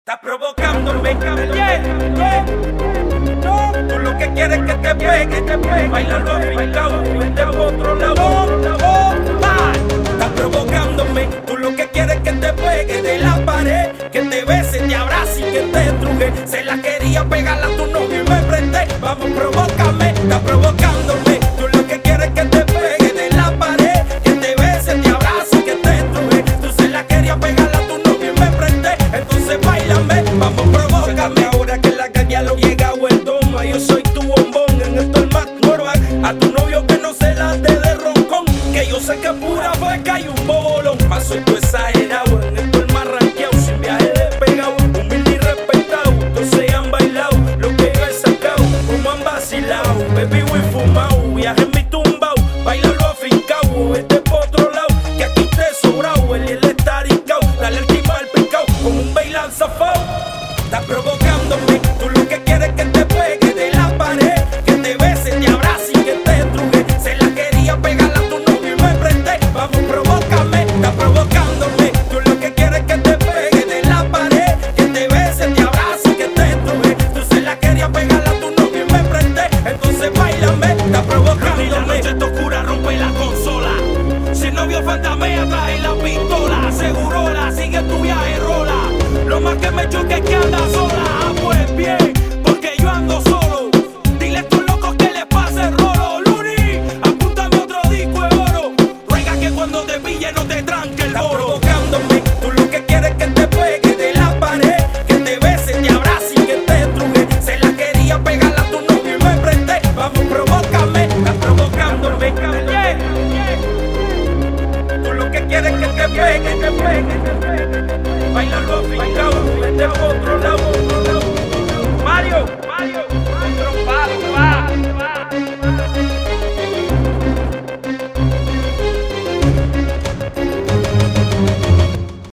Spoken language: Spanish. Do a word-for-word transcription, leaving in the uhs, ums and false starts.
Estás provocándome, yeah, yeah, no. Tú lo que quieres es que te pegue, te pegue. Bailando afincado, vete por otro lado. Estás provocándome, tú lo que quieres es que te pegue de la pared, que te bese, te abrace y que te estruje. Se la quería pegar a tu novio y me prendé. Vamos, provócame, estás provocándome. Tú lo que quieres es que te pegue de la pared, que te bese, te abrace y que te estruje. Tú se la querías pegar a tu novio y me prendé. Entonces bailame, vamos, provócame. Ahora que la calle lo llega o el toma, yo soy tu bombón en esto el más normal. A tu novio que no se la dé de roncón, que yo sé que es pura feca y un bobolón. Paso y tú exagerado, en esto el más ranqueado, sin viaje de pegado, humilde y respetado. Todos se han bailado, lo que yo he sacado, como han vacilado, bebido y fumado, viaje en mi tumbao, bailalo afincao, vete por otro lado, que aquí te he sobrado, el y el estaricao, dale el timba al picao, como un bailan zafao. Estás provocándome, tú lo que quieres es que te pegue de la pared, que te bese, te abrace y que te estruje. Se la quería pegar a tu novio y me prendé. Vamos, provócame, estás provocándome. Tú lo que quieres es que te pegue de la pared, que te bese, te abrace y que te estruje. Tú se la quería pegar a tu novio y me prendé. Entonces bailame, estás provocándome. La noche está oscura, rompe la consola. Si el novio fantamea, trae la pistola. Segurola, sigue tu viaje, rola. Lo más que me choque es que anda sola. Ah, pues bien, porque yo ando solo. Dile a estos locos que les pase el rolo. Luni, apúntame otro disco de oro. Ruega que cuando te pille no te tranque el oro. Estás provocándome, tú lo que quieres es que te pegue de la pared, que te bese, te abrace y que te estruje. Se la quería pegar a tu novio y me prendé. Vamos, provócame, estás provocándome, yeah, yeah. Tú lo que quieres es que te pegue, te pegue, te pegue. Bailalo afincao, vete por otro